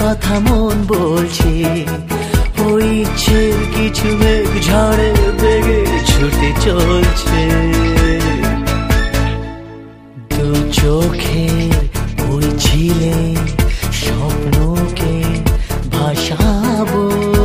কথা মন বলছে, ওই ইচ্ছের কিছু মেঘ ঝড়ে বেগে ছুটে চলছে। দু চোখের ওই ঝিলে স্বপ্নকে ভাসাবো।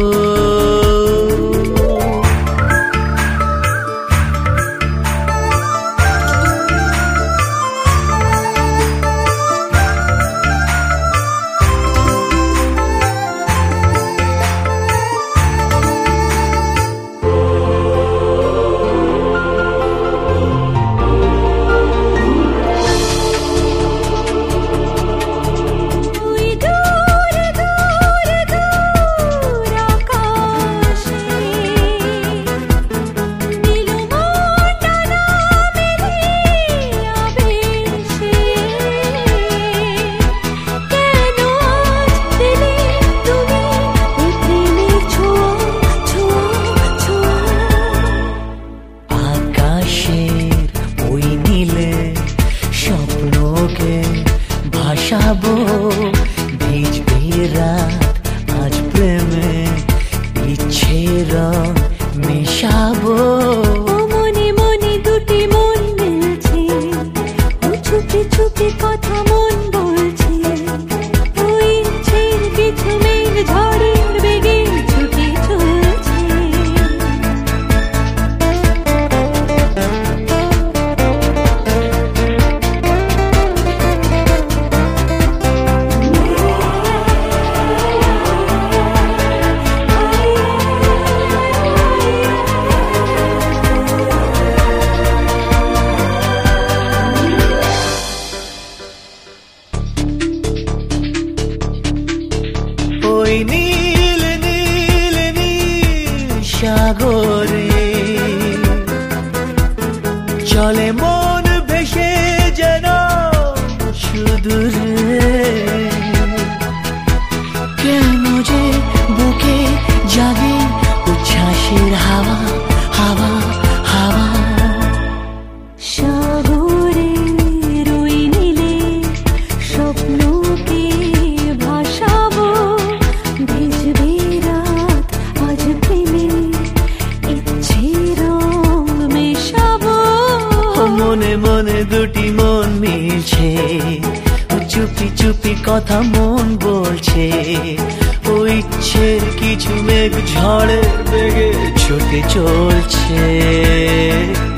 ভাসাবো ভিজবে রাত আজ প্রেমে ইচ্ছে রং মেশাবো। মনে মনে দুটি মন মিলছে, চুপি চুপি কথা মন বলছে, ওই ইচ্ছের কিছু মেঘ ঝড়ের বেগে ছুটে চলছে। ওই নীল নীল নীল সাগরে চলে মন ভেসে যেন সুদূরে। কেন যে বুকে জাগে উচ্ছ্বাসের হাওয়া হাওয়া হাওয়া। সাগরের ওই নীলে স্বপ্নকে ভাসাবো, ভিজবে রাত আজ প্রেমে ইচ্ছে রং মেশাবো। মনে মনে দুটি মন মিলছে, চুপি চুপি কথা মন বলছে, ওই ইচ্ছের কিছু মেঘ ঝড়ের বেগে ছুটে চলছে।